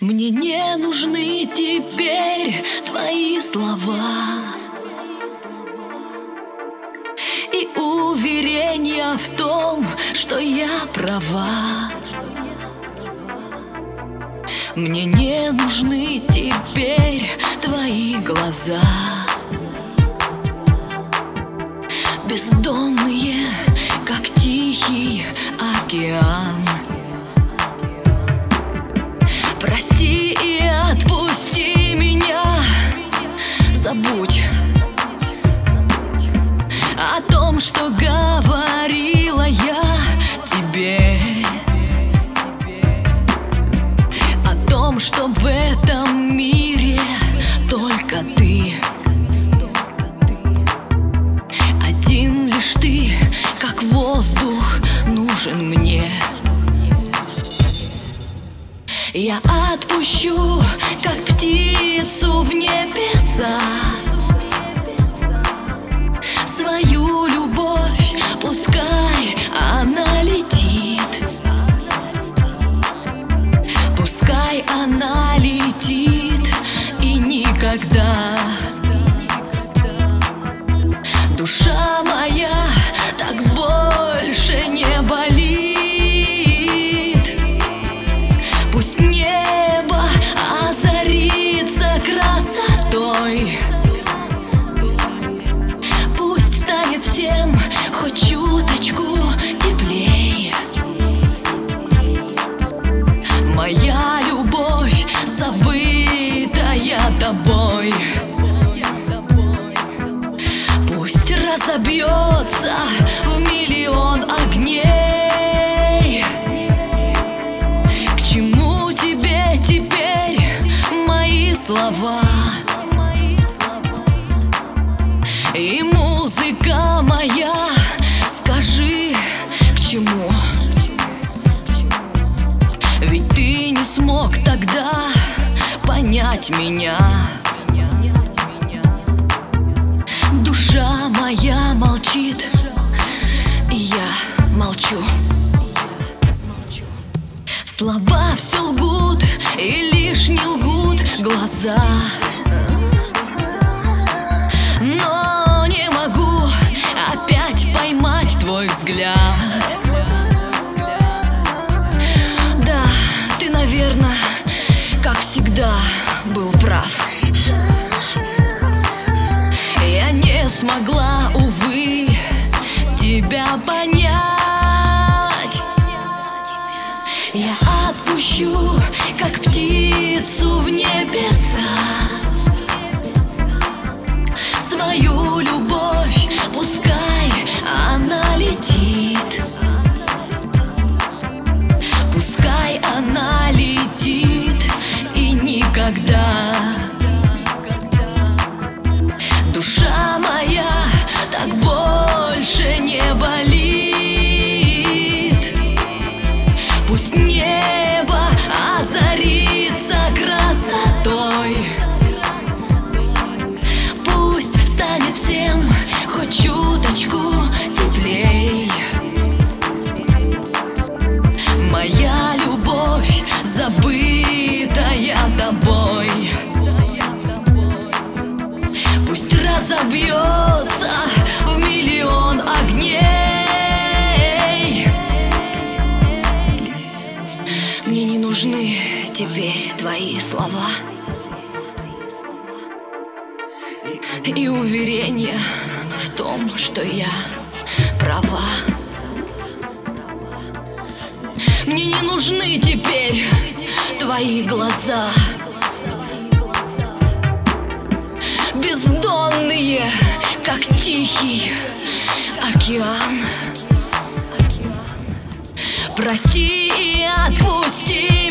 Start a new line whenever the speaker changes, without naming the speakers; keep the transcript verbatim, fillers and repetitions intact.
Мне не нужны теперь твои слова и уверения в том, что я права. Мне не нужны теперь твои глаза, бездонные, как тихий океан. Прости и отпусти меня, забудь о том, что говорила я тебе, о том, что в этом мире только ты, один лишь ты, как воздух, нужен мне. Я отпущу, как птицу в небеса, свою любовь, пускай она летит, пускай она летит и никогда. Душа моя так больше не болит. Пусть небо озарится красотой, пусть станет всем хоть чуточку теплей. Моя любовь, забытая тобой, пусть разобьется в миллион огней. К чему тебе теперь мои слова и музыка моя? Скажи, к чему? Ведь ты не смог тогда понять меня. Душа моя молчит, и я молчу. Слова все лгут, и лишь не лгут глаза. Но не могу опять поймать твой взгляд. Да, ты, наверное, как всегда, был прав. Я не смогла, увы, тебя понять. Я отпущу, как птицу в небеса, свою любовь, пускай она летит, пускай она летит и никогда. Душа моя так больше не болит. Пусть небо озарится красотой, пусть станет всем хоть чуточку теплей. Моя любовь, забытая тобой, пусть разобьется в миллион огней. Мне не нужны теперь твои слова и уверения в том, что я права. Мне не нужны теперь твои глаза, бездонные, как тихий океан. Прости и отпусти